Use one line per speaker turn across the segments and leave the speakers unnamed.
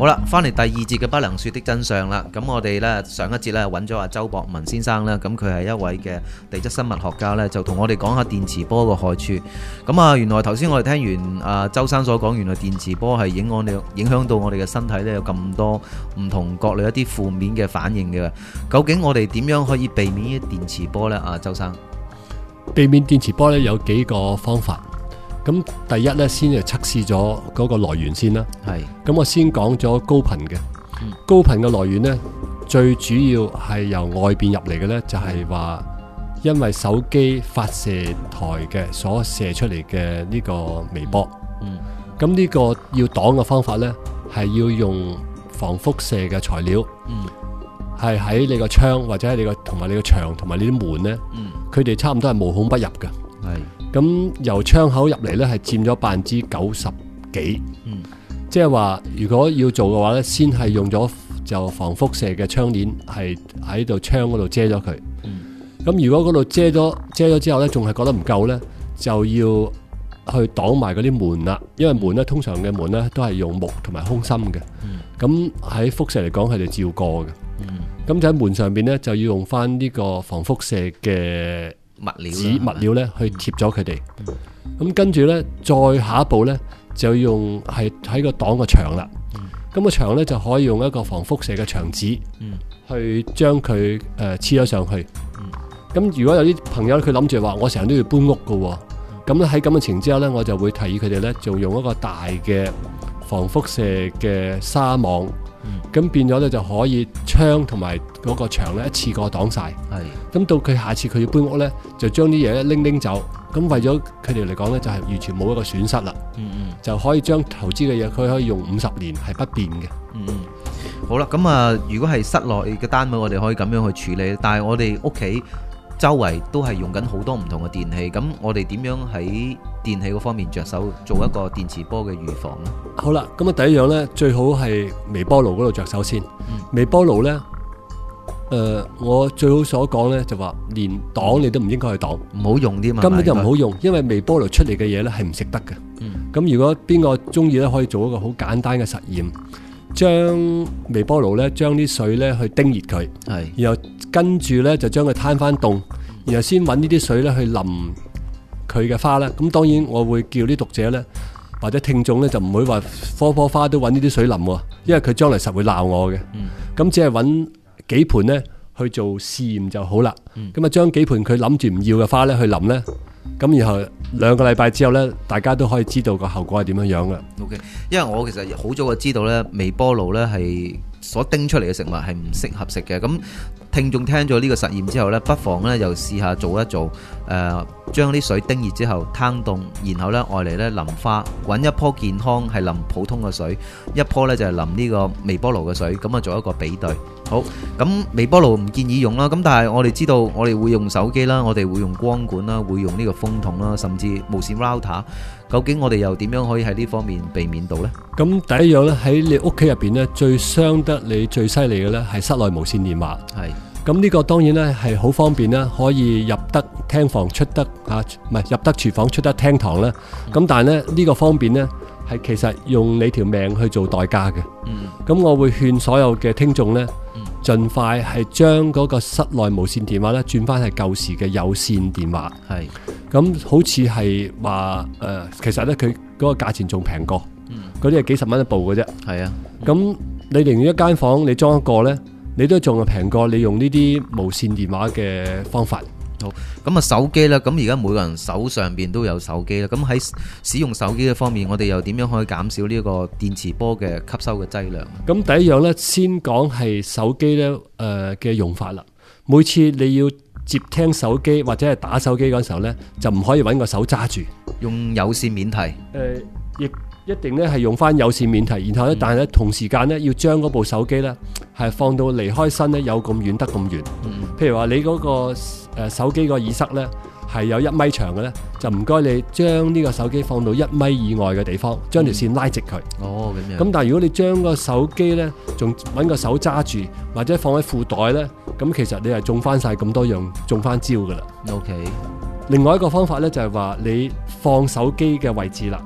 好啦，翻嚟第二節嘅不能說的真相啦。咁我哋呢，上一節呢揾咗阿周博文先生啦，咁佢係一位嘅地質生物學家呢，就同我哋講下電磁波個害處。咁啊，原來頭先我哋聽完阿周生所講，原來電磁波係影響到我哋嘅身體呢，有咁多唔同各類一啲負面嘅反應嘅。究竟我哋點樣可以避免呢啲電磁波呢？阿周生，
避免電磁波呢，有幾個方法。咁第一咧，先係測試咗嗰個來源先啦。
係。
咁我先講咗高頻嘅。高頻嘅來源呢，最主要係由外邊入嚟嘅呢，就係話因為手機發射台嘅所射出嚟嘅呢個微波。咁呢個要擋嘅方法呢，係要用防輻射嘅材料。係喺你個窗或者喺你個同埋你個牆同埋呢啲門呢，佢哋差唔多係無孔不入嘅。
係。
咁由窗口入嚟呢，係佔咗90%幾，即係話如果要做嘅話呢，先係用咗就防輻射嘅窗簾，係喺度窗嗰度遮咗佢。咁如果嗰度遮咗之後呢，仲係覺得唔夠呢，就要去擋埋嗰啲門啦。因為門呢，通常嘅門呢都係用木同埋空心嘅。咁喺輻射嚟講，佢哋照過嘅。咁就喺門上邊呢，就要用翻呢個防輻射嘅物料咧去貼咗佢哋。咁跟住咧，再下一步咧就用係喺個擋個牆啦。咁個牆咧就可以用一個防輻射嘅牆紙去將佢黐咗上去。咁如果有啲朋友佢諗住話我成日都要搬屋㗎，咁咧喺咁嘅情況之下咧，我就會提議佢哋咧就用一個大嘅防輻射嘅紗網。咁變咗咧就可以窗同埋嗰個牆咧一次過擋晒。咁到佢下次佢要搬屋咧，就將啲嘢拎走。咁為咗佢哋嚟講咧，就係完全冇一個損失啦。就可以將投資嘅嘢，佢可以用50年係不變嘅。
好啦，咁啊，如果係室內嘅單位，我哋可以咁樣去處理。但係我哋屋企周圍都係用緊好多唔同嘅電器，咁我哋點樣喺電器嗰方面着手做一個電磁波嘅預防呢？
好啦，咁啊第一樣呢，最好係微波爐嗰度着手先。微波爐呢，我最好所講呢，就話連擋你都唔應該去擋，
唔好用啲嘛，
根本就唔好用，因為微波爐出嚟嘅嘢呢係唔食得嘅。咁如果邊個中意呢，可以做一個好簡單嘅實驗，將微波爐呢，將啲水呢去叮熱佢，然後跟住呢就將佢攤翻凍，然後先揾呢啲水呢去淋佢嘅花啦。咁當然我會叫啲讀者呢，或者聽眾呢，就唔會話棵花都揾呢啲水淋喎，因為佢將來實會鬧我嘅。咁只係揾幾盆呢去做試驗就好啦。咁啊將幾盆佢諗住唔要嘅花呢去淋呢，咁然後2個禮拜之後呢，大家都可以知道個後果係點樣樣嘅。
OK， 因為我其實好早就知道呢，微波爐呢係所叮出嚟嘅食物係唔適合食嘅。咁聽眾聽咗呢個實驗之後呢，不妨呢又試下做一做，將啲水叮熱之後攤凍，然後呢愛嚟呢淋花，揾一棵健康係淋普通嘅水，一棵呢就係淋呢個微波爐嘅水，咁啊做一個比對。好，咁微波爐唔建議用啦，咁但係我哋知道我哋會用手機啦，我哋會用光管啦，會用呢個風筒啦，甚至無線 router， 究竟我哋又點樣可以喺呢方面避免到呢？咁
第一樣呢，喺你屋企入邊呢，最傷得你最犀利嘅呢係室內無線電話。咁呢個當然呢係好方便啦，可以入得廳房出得唔係入得廚房出得廳堂啦。咁但係呢，呢個方便呢係其實用你條命去做代價嘅。咁我會勸所有嘅聽眾呢，盡快係將嗰個室內無線電話呢轉翻係舊時嘅有線電話。咁好似係話其實呢佢嗰個價錢仲平過，嗰啲係幾十蚊一部嘅啫。咁你寧願一間房你裝一個呢，你都仲係平過你用呢啲無線電話嘅方法。
好，咁啊手機啦，咁而家每個人手上邊都有手機啦，咁喺使用手機嘅方面，我哋又點樣可以減少呢個電磁波嘅吸收嘅劑量？
咁第一樣呢，先講係手機呢嘅用法啦。每次你要接聽手機或者係打手機嗰時候呢，就唔可以揾個手揸住，
用有線免提。
亦一定咧係用翻有線免提，然後咧，但係咧同時間咧要將嗰部手機咧係放到離開身咧有咁遠得咁遠。譬如話你嗰個手機個耳塞咧係有1米長嘅咧，就唔該你將呢個手機放到1米以外嘅地方，將條線拉直佢。
哦，咁樣。
咁但係如果你將個手機咧仲揾個手揸住，或者放喺褲袋咧，咁其實你係中翻晒咁多樣，中翻招噶啦。
OK。
另外一個方法咧就係話你放手機嘅位置啦。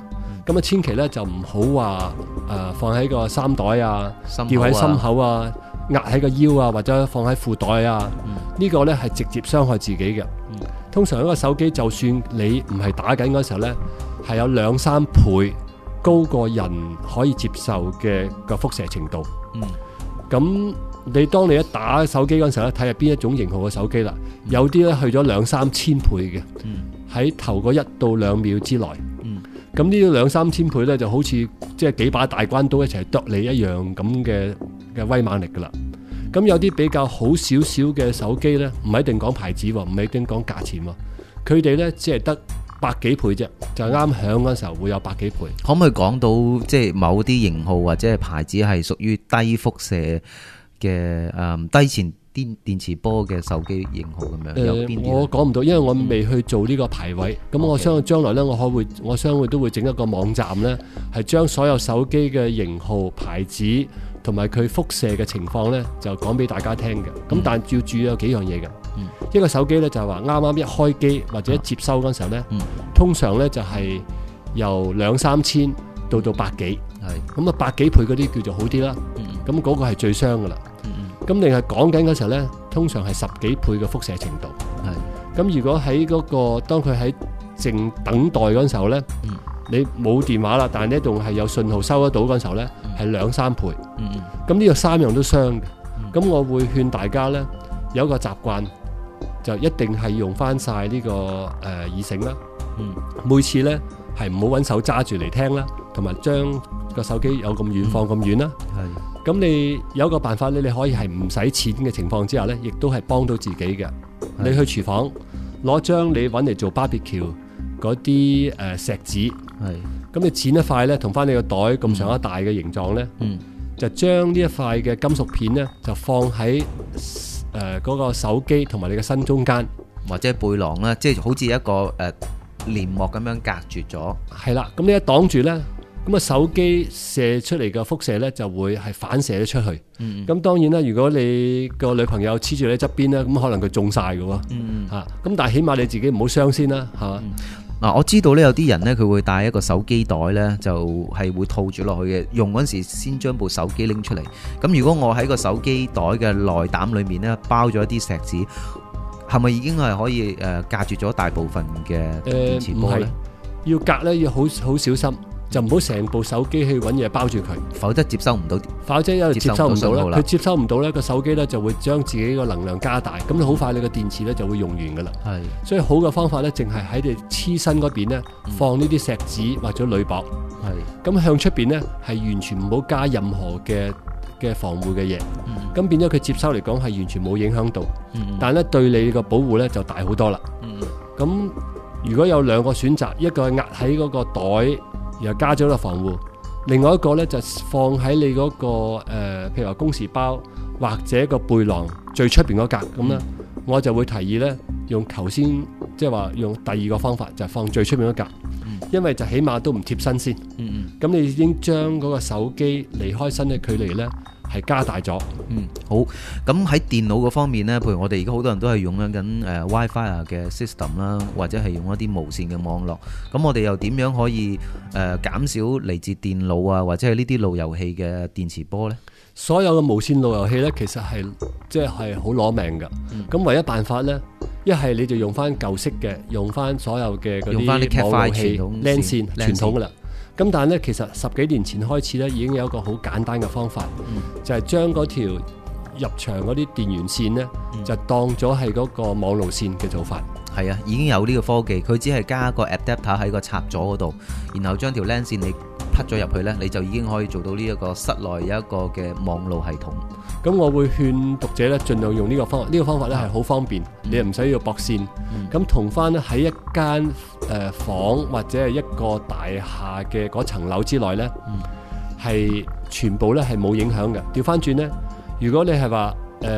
咁啊千祈咧就唔好話放喺個衫袋啊，
心口啊
吊喺心口啊，壓喺個腰啊，或者放喺褲袋啊，呢個咧係直接傷害自己嘅。通常一個手機就算你唔係打緊嗰時候咧，係有2-3倍高過人可以接受嘅個輻射程度。咁當你一打手機嗰陣時候咧，睇下邊一種型號嘅手機啦。有啲咧去咗2-3千倍嘅，喺頭嗰1到2秒之內。咁呢啲2-3千倍咧，就好似即係幾把大關刀一齊剁你一樣咁嘅威猛力噶啦。咁有啲比較好少少嘅手機咧，唔係一定講牌子喎，唔係一定講價錢喎，佢哋咧只係得百幾倍啫，就啱響嗰時候會有百幾倍。
可唔可以講到即係某啲型號或者係牌子係屬於低輻射嘅低前電磁波嘅手機型號咁樣？有邊啲？
我講唔到，因為我未去做呢個排位。咁我相信將來咧，我相信都會整一個網站咧，係將所有手機嘅型號、牌子同埋佢輻射嘅情況咧，就講俾大家聽嘅。咁但係要注意有幾樣嘢嘅。一個手機咧就係話啱啱一開機或者接收嗰陣時候咧，通常咧就係由2-3千到百幾。咁啊百幾倍嗰啲叫做好啲啦。咁嗰個係最傷噶啦。咁另係講緊嗰時候咧，通常係10幾倍嘅輻射程度。咁如果喺嗰個當佢喺靜等待嗰陣時候咧，你冇電話啦，但係呢仲係有信號收得到嗰陣時候咧，係2-3倍。咁呢個3樣都傷嘅。咁我會勸大家咧，有一個習慣，就一定係用翻晒呢個耳繩啦。每次咧係唔好揾手揸住嚟聽啦，同埋將個手機有咁遠放咁遠啦。咁你有一個辦法咧，你可以係唔使錢嘅情況之下咧，亦都係幫到自己嘅。你去廚房攞張你揾嚟做 barbecue 嗰啲錫紙，咁你剪一塊咧，同翻你個袋咁上下大嘅形狀咧，就將呢一塊嘅金屬片咧，就放喺嗰個手機同埋你嘅身中間，
或者背囊啦，即係好似一個簾幕咁樣隔絕咗。係
啦，咁你一擋住咧，咁啊手機射出嚟嘅輻射咧就會係反射咗出去。咁當然啦，如果你個女朋友黐住你側邊咧，咁可能佢中晒嘅喎。咁但係起碼你自己唔好傷先啦，係嘛？
我知道咧有啲人咧佢會帶一個手機袋咧，就係會套住落去嘅。用嗰陣時先將部手機拎出嚟。咁如果我喺個手機袋嘅內膽裏面咧包咗一啲錫紙，係咪已經係可以隔絕咗大部分嘅電磁波咧？
要隔咧要好小心。就唔好成部手機去揾嘢包住佢，
否則接收唔到。
否則因為接收唔到咧，佢接收唔到咧，個手機咧就會將自己個能量加大，咁你好快你個電池咧就會用完噶啦。所以好嘅方法咧，淨係喺你黐身嗰邊咧放呢啲錫紙或者鋁箔。咁向出邊咧係完全唔好加任何嘅防護嘅嘢。咁變咗佢接收嚟講係完全冇影響到。但係咧對你個保護咧就大好多啦。咁如果有2個選擇，一個係壓喺嗰個袋。然後加咗個防護，另外一個咧就放喺你嗰個譬如話公事包或者個背囊最出邊嗰格咁啦。我就會提議咧用頭先即係話用第2個方法，就係放最出邊嗰格，因為就起碼都唔貼身先。咁你已經將嗰個手機離開身嘅距離咧係加大咗。
好。咁喺電腦嗰方面呢，譬如我哋而家好多人都係用緊WiFi 嘅 system 啦，或者係用一啲無線嘅網絡。咁我哋又點樣可以減少嚟自電腦啊，或者係呢啲路由器嘅電磁波呢？
所有嘅無線路由器呢，其實係即係好攞命㗎。咁唯一辦法呢，一係你就用翻舊式嘅，用翻所有嘅嗰啲網路器 LAN 線傳統㗎啦。咁但係咧，其實10幾年前開始咧，已經有一個好簡單嘅方法，就係將嗰條入場嗰啲電源線咧，就當咗係嗰個網路線嘅做法。
係啊，已經有呢個科技，佢只係加個 adapter 喺個插座嗰度，然後將條 LAN 線你匹咗入去咧，你就已經可以做到呢一個室內有一個嘅網路系統。
咁我會勸讀者咧，盡量用呢個方法。呢個方法咧係好方便，你又唔使要駁線。咁同翻咧喺一間房或者係一個大廈嘅嗰層樓之內咧，係全部咧係冇影響嘅。調翻轉咧，如果你係話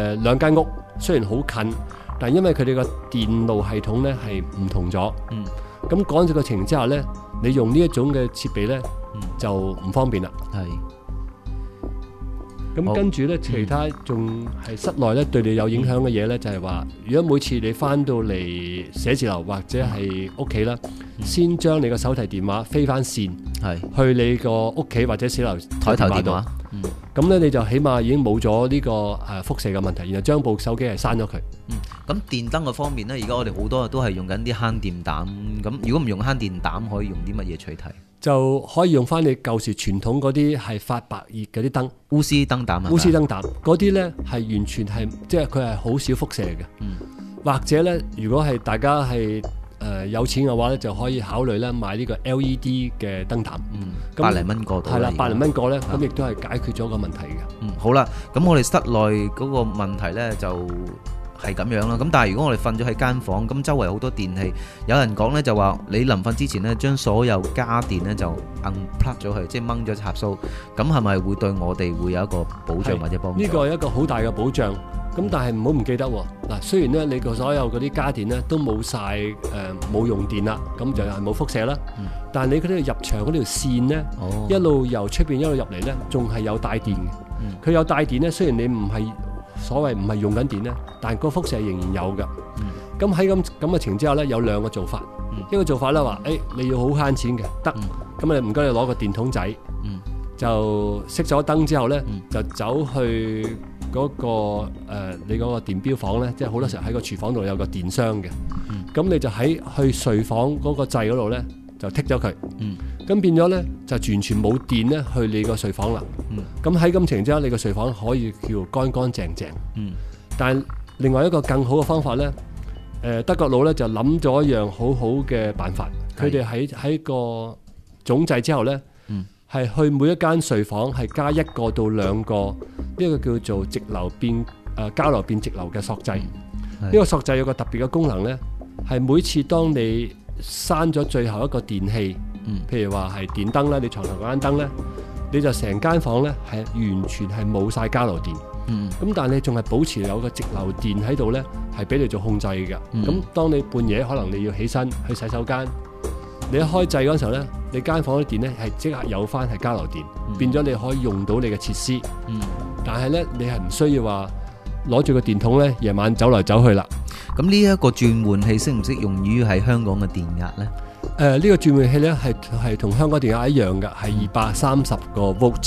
2間屋雖然好近，但因為佢哋個電路系統咧係唔同咗，咁嗰陣嘅情況之下咧，你用呢一種嘅設備咧就唔方便啦。咁跟住咧，其他仲係室內咧對你有影響嘅嘢咧，就係話，如果每次你翻到嚟寫字樓或者係屋企啦， 先將你個手提電話飛翻線
係
去你個屋企或者小樓
台頭電
度
話，
咁咧你就起碼已經冇咗呢個輻射嘅問題，然後將部手機係閂咗佢。
咁電燈嘅方面呢，而家我哋好多都係用緊啲慳電膽。咁如果唔用慳電膽，可以用啲乜嘢取替？
就可以用翻你舊時傳統嗰啲係發白熱嗰啲燈，
鎢絲燈膽啊，
鎢絲燈膽嗰啲呢係完全係即係佢係好少輻射嘅。或者呢，如果係大家係有錢嘅話呢，就可以考慮咧買呢個 LED 嘅燈膽。
百零蚊個度
係啦，百零蚊個呢，咁亦都係解決咗個問題嘅。
好啦，咁我哋室內嗰個問題呢就係咁樣啦。咁但係如果我哋瞓咗喺間房，咁周圍好多電器，有人講呢就話你臨瞓之前呢，將所有家電呢就 unplug 咗佢，即係掹咗插蘇，咁係咪會對我哋會有一個保障或者幫助？
呢個係一個好大嘅保障。咁但係唔好唔記得喎，嗱，雖然咧你個所有嗰啲家電咧都冇晒冇用電啦，咁就係冇輻射啦。但係你嗰啲入牆嗰條線咧，一路由出邊一路入嚟咧，仲係有帶電嘅。佢有帶電咧，雖然你唔係所謂唔係用緊電咧，但係個輻射仍然有㗎。咁喺咁嘅情況之下咧，有兩個做法。一個做法咧話，你要好慳錢嘅，得，咁你唔該你攞個電筒仔，就熄咗燈之後咧，就走去嗰個你嗰個電錶房咧，即係好多時候喺個廚房度有個電箱嘅，咁你就喺去睡房嗰個掣嗰度咧就剔咗佢，咁變咗咧就完全冇電咧去你個睡房啦。咁喺咁情況之下，你個睡房可以叫乾乾淨淨。但係另外一個更好嘅方法咧，德國佬咧就諗咗一樣好好嘅辦法，佢哋喺個總掣之後咧，係去每一間睡房係加1個到2個呢個叫做直流變交流變直流嘅索掣。呢個索掣有個特別嘅功能咧，係每次當你閂咗最後一個電器，譬如話係電燈啦，你床頭嗰間燈咧，你就成間房咧係完全係冇晒交流電。咁但係你仲係保持有個直流電喺度咧，係俾你做控制嘅。咁當你半夜可能你要起身去洗手間，你一開掣嗰陣時候咧，你間房啲電咧係即刻有翻係交流電，變咗你可以用到你嘅設施。但係咧你係唔需要話攞住個電筒咧夜晚走嚟走去啦。
咁呢一個轉換器適唔適用於喺香港嘅電壓咧？
呢個轉換器咧係同香港電壓一樣嘅，係230個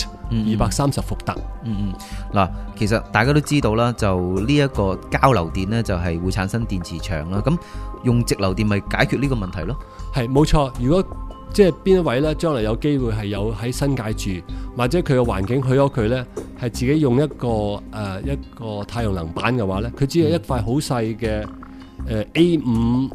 volt。230伏特。
嗱，其實大家都知道啦，就呢一個交流電呢，就係會產生電磁場啦。咁用直流電咪解決呢個問題咯？係
冇錯。如果即係邊一位呢，將來有機會係有喺新界住，或者佢嘅環境許可佢呢，係自己用一個太陽能板嘅話呢，佢只係一塊好細嘅A5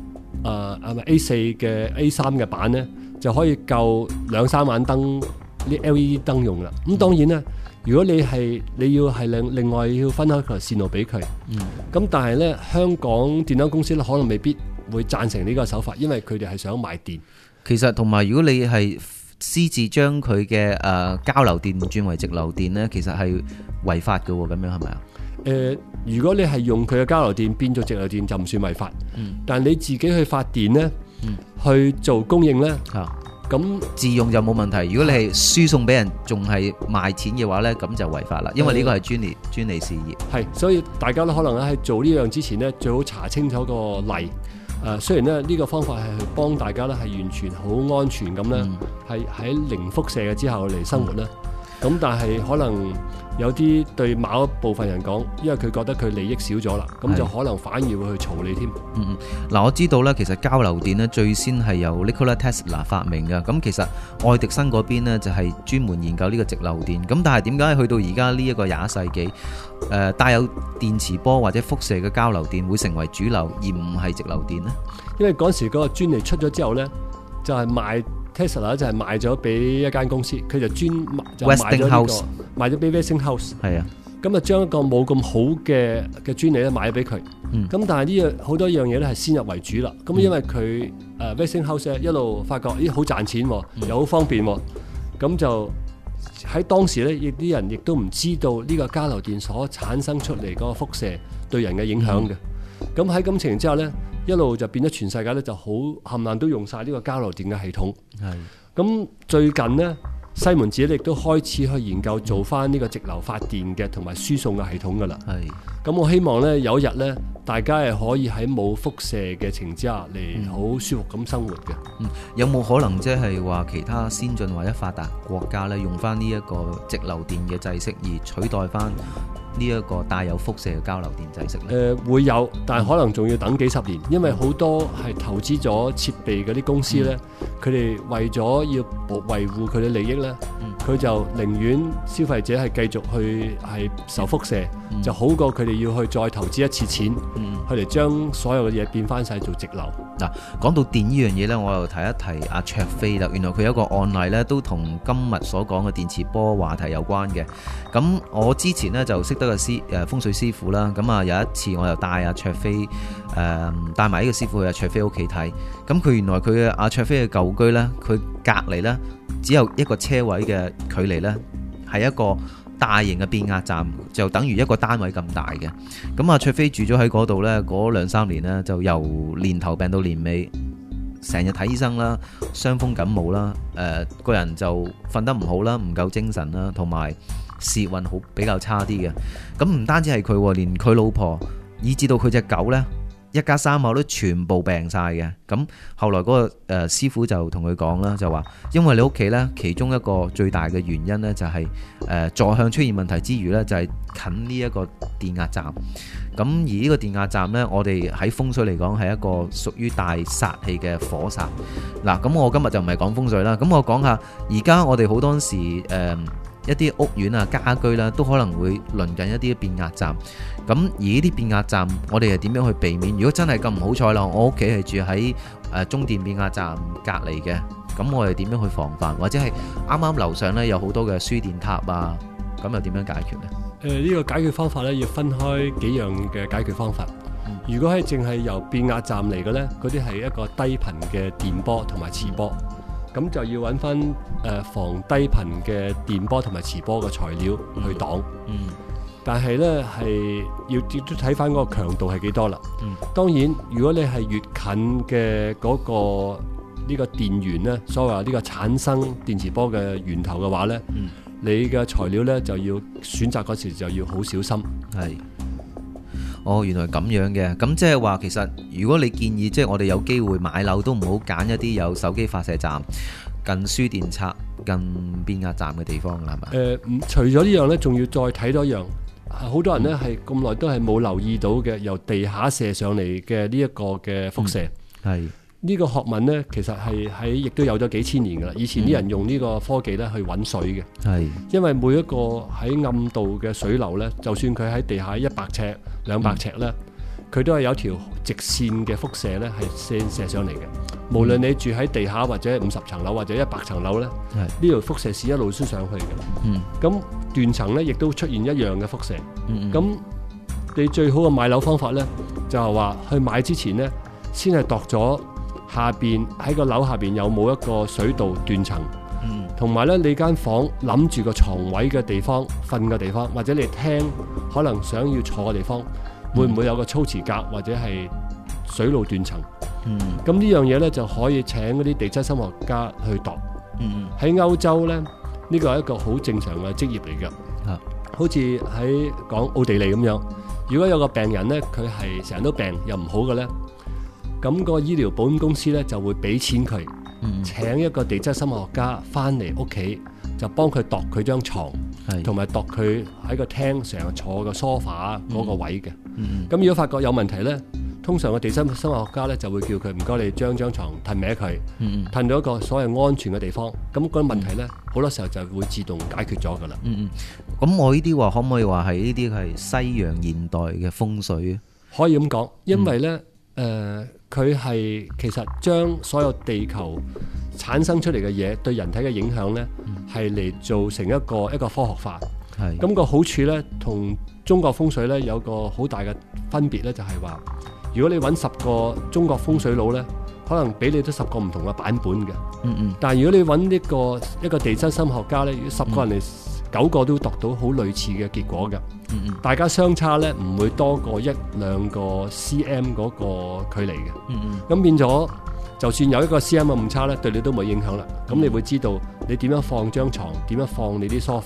A4 嘅 A3 嘅板呢，就可以夠2-3晚燈。啲 LED 燈用啦，咁當然啦，如果你要係另外要分開條線路俾佢，咁但係咧香港電燈公司咧可能未必會贊成呢個手法，因為佢哋係想賣電。
其實同埋如果你係私自將佢嘅交流電轉為直流電咧，其實係違法嘅喎，咁樣係咪啊？
如果你係用佢嘅交流電變做直流電就唔算違法，但係你自己去發電咧，去做供應咧。咁
自用就冇問題，如果你係輸送俾人，仲係賣錢嘅話呢，咁就違法啦。因為呢個係專利事業。係，所以大家都可能喺做呢樣之前呢，最好查清楚個例。雖然呢個方法係去幫大家呢係完全好安全咁呢，係喺零輻射嘅之後嚟生活呢。咁但係可能有啲對某一部分人講，因為佢覺得佢利益少咗啦，咁就可能反而會去嘈你添。嗱，我知道咧，其實交流電咧最先係由 Nikola Tesla 發明嘅。咁其實愛迪生嗰邊咧就係專門研究呢個直流電。咁但係點解去到而家呢一個20世紀，帶有電磁波或者輻射嘅交流電會成為主流，而唔係直流電呢？因為嗰時嗰個專利出咗之後呢，就係賣。Tesla 就係賣咗俾一間公司，佢就賣咗俾 Westinghouse。係啊，咁啊將一個冇咁好嘅專利咧買咗俾佢。咁但係呢樣好多樣嘢咧係先入為主啦。咁因為佢Westinghouse 一路發覺好賺錢，又好方便，咁就喺當時咧，亦啲人亦都唔知道呢個交流電所產生出嚟嗰個輻射對人嘅影響嘅。咁喺咁情形之下咧，一路就變咗全世界咧就好冚唪唥都用晒呢個交流電嘅系統。係。咁最近呢，西門子亦都開始去研究做翻呢個直流發電嘅同埋輸送嘅系統噶啦。係。咁我希望咧有一日咧，
大家係可以喺冇輻射嘅情之下嚟好舒服咁生活嘅。
有冇可能即係話其他先進或者發達國家呢，用翻呢一個直流電嘅制式而取代翻呢一個帶有輻射嘅交流電制式呢？
會有，但係可能仲要等幾十年，因為好多係投資咗設備嗰啲公司呢，佢哋為咗要維護佢嘅利益呢，佢就寧願消費者係繼續去係受輻射，就好過佢哋要去再投資一次錢，去嚟將所有嘅嘢變翻晒做直流。
嗱，講到電呢樣嘢呢，我又提一提阿卓飛啦。原來佢有一個案例呢，都同今日所講嘅電磁波話題有關嘅。咁我之前呢，就識得個風水師傅啦。咁啊有一次我又帶阿卓飛帶埋呢個師傅去阿卓飛屋企睇。咁佢原來佢嘅阿卓飛嘅舊居呢，佢隔離呢，只有一個車位嘅距離呢，係一個大型嘅變壓站，就等於一個單位咁大嘅。咁阿卓飛住咗喺嗰度呢，嗰2-3年呢，就由年頭病到年尾，成日睇醫生啦，傷風感冒啦，個人就瞓得唔好啦，唔夠精神啦，同埋時運好比較差啲嘅。咁唔單止係佢，連佢老婆，以至到佢隻狗呢，一家3口都全部病晒嘅。咁後來嗰個師傅就同佢講啦，就話因為你屋企呢，其中一個最大嘅原因呢，就係坐向出現問題之餘呢，就係近呢一個電壓站。咁而呢個電壓站呢，我哋喺風水嚟講係一個屬於大煞氣嘅火煞。嗱，咁我今日就唔係講風水啦，咁我講下而家我哋好多時一啲屋苑啊、家居啦，都可能會鄰近一啲變壓站。咁而呢啲變壓站，我哋係點樣去避免？如果真係咁唔好彩啦，我屋企係住喺中電變壓站隔離嘅，咁我哋點樣去防範？或者係啱啱樓上呢有好多嘅輸電塔啊，咁又點樣解決呢？
呢個解決方法咧，要分開幾樣嘅解決方法。如果係淨係由變壓站嚟嘅呢，嗰啲係一個低頻嘅電波同埋磁波，咁就要揾翻防低頻嘅電波同埋磁波嘅材料去擋。但係呢，係要睇翻嗰個強度係幾多啦。當然，如果你係越近嘅嗰個呢個電源呢，所謂呢個產生電磁波嘅源頭嘅話呢，你嘅材料呢，就要選擇嗰時就要好小心。
係，哦，原來咁樣嘅。咁即係話，其實如果你建議，即係我哋有機會買樓都唔好揀一啲有手機發射站、近輸電插、近變壓站嘅地方啦，係咪？
除咗呢樣呢，仲要再睇多一樣。好多人呢係咁耐都係冇留意到嘅，由地下射上嚟嘅呢一個嘅輻射。係。呢個學問呢，其實係喺亦都有咗幾千年噶啦。以前啲人用呢個科技呢去揾水嘅，係因為每一個喺暗道嘅水流呢，就算佢喺地下100尺、200尺呢，佢都係有條直線嘅輻射呢係射上嚟嘅。無論你住喺地下或者50層樓或者100層樓呢，呢條輻射線一路先上去嘅。咁斷層呢亦都出現一樣嘅輻射。咁你最好嘅買樓方法呢，就係話去買之前呢，先係度咗下邊喺個樓下邊有冇一個水道斷層，同埋咧你間房諗住個床位嘅地方、瞓嘅地方，或者你廳可能想要坐嘅地方，會唔會有個粗瓷格或者係水路斷層？咁呢樣嘢咧就可以請嗰啲地質生物學家去度。喺歐洲咧，呢個係一個好正常嘅職業嚟嘅。好似喺講奧地利咁樣，如果有個病人咧，佢係成日都病又唔好嘅咧，咁個醫療保險公司咧就會俾錢佢，請一個地質生物學家翻嚟屋企，就幫佢度佢張床，同埋度佢喺個廳成日坐個梳化嗰個位嘅。咁如果發覺有問題咧，通常個地質生物學家咧就會叫佢唔該你將張床褪歪佢，褪到一個所謂安全嘅地方。咁嗰個問題咧，好多時候就會自動解決咗噶啦。
咁我呢啲話可唔可以話係呢啲係西洋現代嘅風水？可以咁講，
因為咧佢係其實將所有地球產生出嚟嘅嘢對人體嘅影響呢，係嚟做成一個科學化。咁個好處呢，同中國風水呢有個好大嘅分別呢，就係話，如果你揾10個中國風水佬呢，可能俾你都10個唔同嘅版本嘅。但係如果你揾一個地質生物學家呢，10個人嚟9個都度到好類似嘅結果嘅。大家相差咧唔會多過1-2個 cm 嗰個距離嘅。咁變咗，就算有1個 cm 嘅誤差咧，對你都冇影響啦。咁你會知道你點樣放張床，點樣放你啲梳化，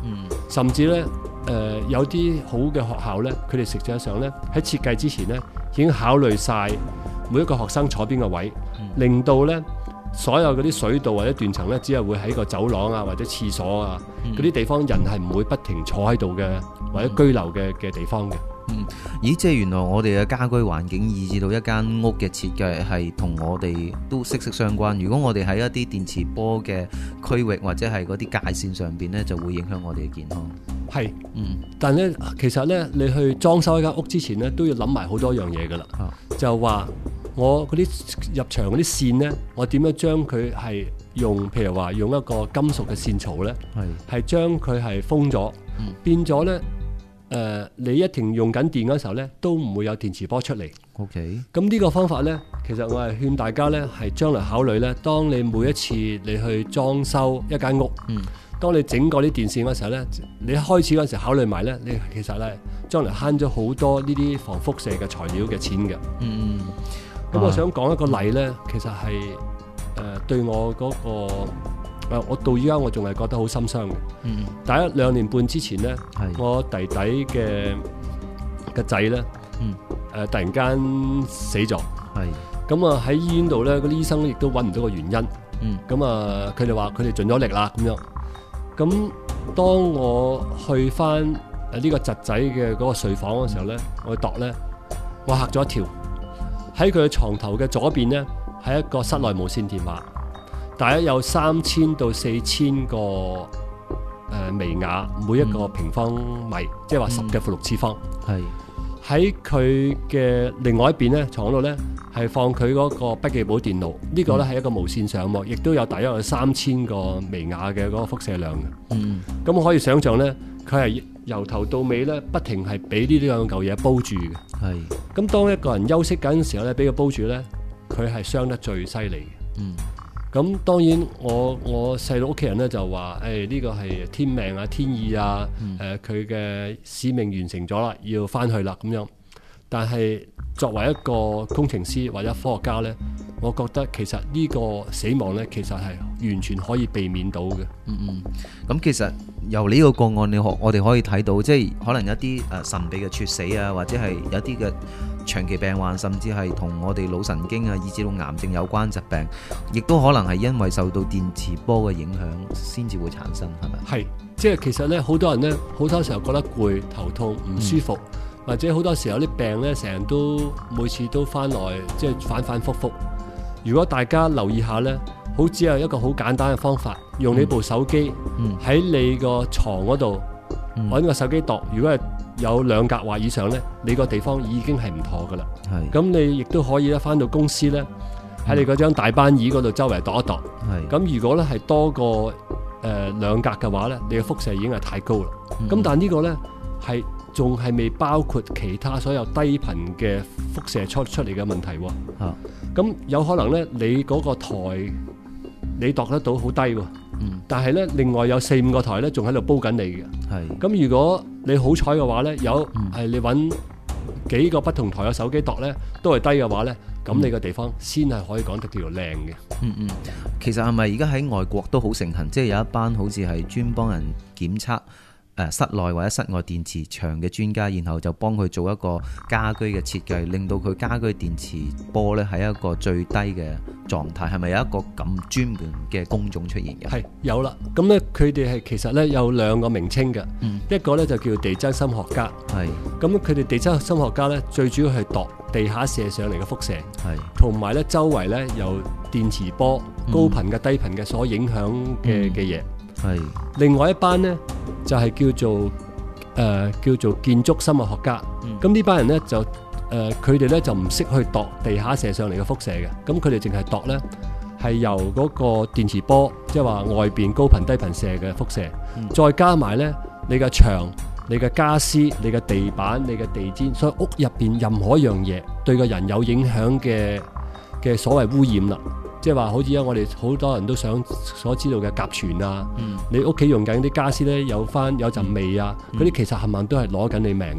甚至咧有啲好嘅學校咧，佢哋實際上咧喺設計之前咧已經考慮晒每一個學生坐邊個位，令到咧所有嗰啲水道或者斷層咧，只係會喺個走廊啊或者廁所啊嗰啲地方，人係唔會不停坐喺度嘅，或者居留嘅地方嘅。
咦，即係原來我哋嘅家居環境，以至到一間屋嘅設計係同我哋都息息相關。如果我哋喺一啲電磁波嘅區域或者係嗰啲界線上邊呢，就會影響我哋嘅健康。
係，但係咧，其實咧，你去裝修一間屋之前咧，都要諗埋好多樣嘢噶啦。就話我嗰啲入牆嗰啲線咧，我點樣將佢係用，譬如話用一個金屬嘅線槽咧，係將佢係封咗，變咗咧。你一停用緊電嗰時候咧，都唔會有電磁波出嚟。
OK。咁
呢個方法咧，其實我係勸大家咧，係將來考慮咧，當你每一次你去裝修一間屋，當你整過啲電線嗰時候咧，你一開始嗰時候考慮埋咧，你其實咧將來慳咗好多呢啲防輻射嘅材料嘅錢嘅。咁我想講一個例咧，其實係對我嗰個。我到依家我仲係覺得好心傷嘅。大約2年半之前呢，我弟弟嘅仔呢，突然間死咗。咁啊喺醫院度呢，嗰啲醫生亦都揾唔到個原因。咁啊，佢哋話佢哋盡咗力啦咁樣。咁當我去翻呢個侄仔嘅嗰個睡房嘅時候呢，我去度呢，我嚇咗一跳。喺佢嘅床頭嘅左邊呢，係一個室內無線電話。大約有3000到4000個微瓦，每一個平方米，即係話10嘅負6次方。喺佢嘅另外一邊咧，床嗰度咧係放佢嗰個筆記簿電腦。呢個咧係一個無線上網，亦都有大約有3000個微瓦嘅嗰個輻射量嘅。咁我可以想象咧，佢係由頭到尾咧不停係俾呢兩嚿嘢煲住嘅。咁當一個人休息緊嘅時候咧，俾佢煲住咧，佢係傷得最犀利嘅。咁當然我細佬屋企人咧就話呢個係天命啊、天意啊，佢嘅使命完成咗啦，要翻去啦咁樣。但係作為一個工程師或者科學家咧，我覺得其實呢個死亡咧其實係完全可以避免到嘅。
咁其實由呢個個案，我哋可以睇到，即係可能有一啲神秘嘅猝死啊，或者係有啲嘅長期病患，甚至係同我哋腦神經啊，以至到癌症有關疾病，亦都可能係因為受到電磁波嘅影響先至會產生，係咪？係，
即係其實咧，好多人咧，好多時候覺得攰、頭痛、唔舒服，或者好多時候啲病咧，成日都每次都翻來，即係反反覆覆。如果大家留意下咧，好只有一個好簡單嘅方法，用你部手機喺你個床嗰度揾個手機度，如果係有2格或以上咧，你個地方已經係唔妥噶啦。咁你亦都可以咧，翻到公司咧，喺你嗰張大班椅嗰度周圍度一度。咁如果咧係多過2格嘅話咧，你嘅輻射已經係太高啦。咁但係呢個咧係仲係未包括其他所有低頻嘅輻射出嚟嘅問題喎。咁有可能咧，你嗰個台你度得到好低喎。但係咧，另外有4-5個台咧，仲喺度煲緊你嘅。咁如果你好彩嘅話咧，你揾幾個不同台嘅手機度咧，都係低嘅話咧，咁你個地方先係可以講得叫做靚嘅。
其實係咪而家喺外國都好盛行？即係有一班好似係專幫人檢測室內或者室外電磁場嘅專家，然後就幫佢做一個家居嘅設計，令到佢家居電磁波咧喺一個最低嘅狀態。係咪有一個咁專門嘅工種出現嘅？
係有啦。咁咧佢哋係其實咧有2個名稱嘅。一個咧就叫地質心學家。咁佢哋地質心學家咧最主要係度地下射上嚟嘅輻射，同埋咧周圍咧由電磁波高頻嘅、低頻嘅所影響嘅嘢。另外一班呢，就係叫做建築生物學家。咁呢班人呢，就佢哋呢就唔識去度地下射上嚟嘅輻射嘅。咁佢哋淨係度呢係由嗰個電磁波，即係話外邊高頻低頻射嘅輻射，再加埋呢你嘅牆、你嘅家私、你嘅地板、你嘅地氈，所以屋入邊任何一樣嘢對個人有影響嘅所謂污染啦。即係話，好似而家我哋好多人都想所知道嘅甲醛啊，你屋企用緊啲家私咧有陣味啊，嗰啲其實冚唪唥都係攞緊你命嘅。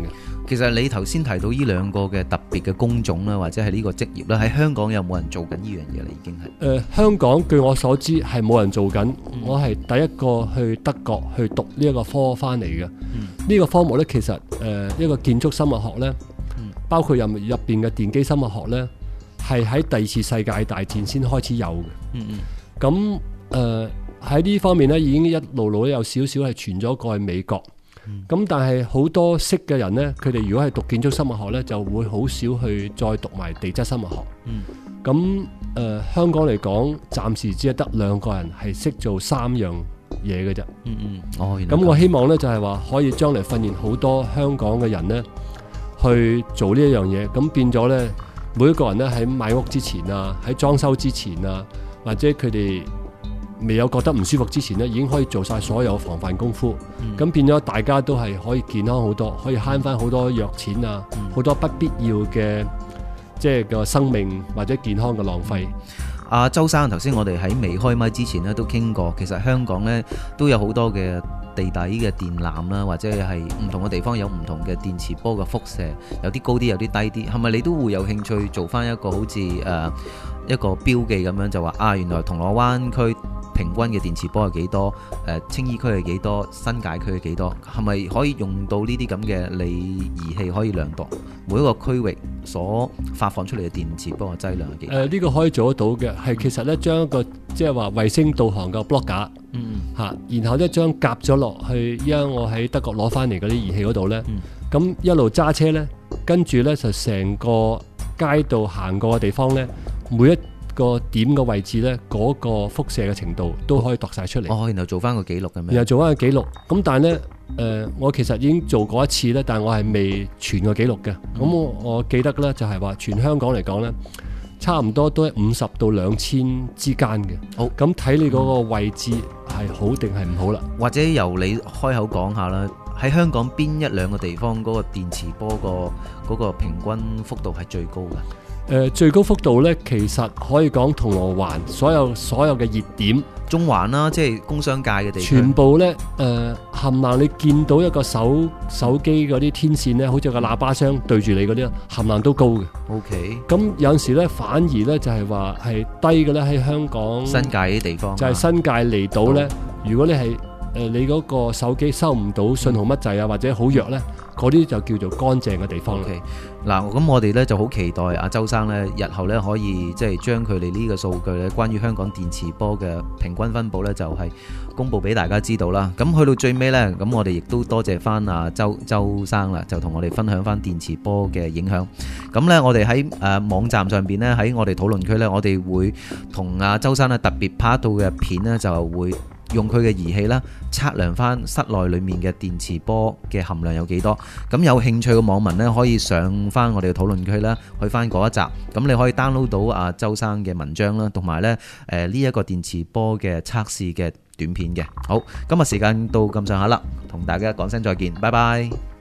其實你頭先提到呢兩個嘅特別嘅工種啦，或者係呢個職業啦，喺香港有冇人做緊呢樣嘢啦？已經係
香港據我所知係冇人做緊，我係第一個去德國去讀呢一個科翻嚟嘅。呢個科目呢，其實一個建築生物學呢，包括入邊嘅電機生物學呢，係喺第二次世界大戰先開始有嘅。咁喺呢方面呢，已經一路有少少係傳咗過去美國。咁但係好多識嘅人呢，佢哋如果係讀建築生物學呢，就會好少去再讀埋地質生物學。咁香港嚟講，暫時只係得2個人係識做3樣嘢嘅啫。咁我希望呢，就係話可以將來訓練好多香港嘅人呢去做呢一樣嘢。咁變咗呢，每一個人呢喺買屋之前啊，喺裝修之前啊，或者佢哋未有覺得唔舒服之前呢，已經可以做晒所有防範功夫。咁變咗大家都係可以健康好多，可以慳翻好多藥錢啊，好多不必要嘅即係個生命或者健康嘅浪費。
阿周生，頭先我哋喺未開麥之前呢都傾過，其實香港呢都有好多嘅地底嘅電纜啦，或者係唔同嘅地方有唔同嘅電磁波嘅輻射，有啲高啲，有啲低啲。係咪你都會有興趣做翻一個好似一個標記咁樣，就話原來銅鑼灣區平均嘅電磁波係幾多？青衣區係幾多？新界區係幾多？係咪可以用到呢啲咁嘅儀器可以量度每一個區域所發放出嚟嘅電磁波嘅劑量係幾多？
呢個可以做得到嘅，係其實呢將一個即係話衛星導航嘅 block 架，然後呢將夾咗落去，依家我喺德國攞翻嚟嗰啲儀器嗰度呢，咁一路揸車呢，跟住呢就成個街道行過嘅地方呢，每一個點嘅位置呢，嗰個輻射嘅程度都可以度晒出嚟。
然後做翻個記錄嘅咩？
然後做翻個記錄。咁但係呢，我其實已經做過一次呢，但係我係未傳個記錄嘅。咁我記得呢，就係話全香港嚟講呢，差唔多都係50到2000之間嘅。好，咁睇你嗰個位置係好定係唔好啦。
或者由你開口講下啦，喺香港邊一兩個地方嗰個電磁波嗰個平均幅度係最高嘅？
最高幅度呢，其實可以講銅鑼灣所有嘅熱點，
中環啦，即係工商界嘅地方，
全部呢，冚唪唥你見到一個手機嗰啲天線呢，好似個喇叭箱對住你嗰啲，冚唪唥都高嘅。
OK。
咁有陣時呢，反而呢，就係話係低嘅呢，喺香港
新界啲地方，
就係新界離島呢。如果你係你嗰個手機收唔到信號乜滯啊，或者好弱呢，嗰啲就叫做乾淨嘅地方。
OK。嗱，咁我哋咧就好期待阿周生咧，日後咧可以即係將佢哋呢個數據咧，關於香港電磁波嘅平均分佈咧，就係公佈俾大家知道啦。咁去到最尾咧，咁我哋亦都多謝翻阿周生啦，就同我哋分享翻電磁波嘅影響。咁咧，我哋喺網站上邊咧，喺我哋討論區咧，我哋會同阿周生咧特別拍到嘅片咧，就會用佢嘅儀器啦，測量翻室內裏面嘅電磁波嘅含量有幾多。咁有興趣嘅網民呢，可以上翻我哋嘅討論區啦，去翻嗰一集。咁你可以 download 到阿周生嘅文章啦，同埋呢呢一個電磁波嘅測試嘅短片嘅。好，今日時間到咁上下啦，同大家講聲再見，拜拜。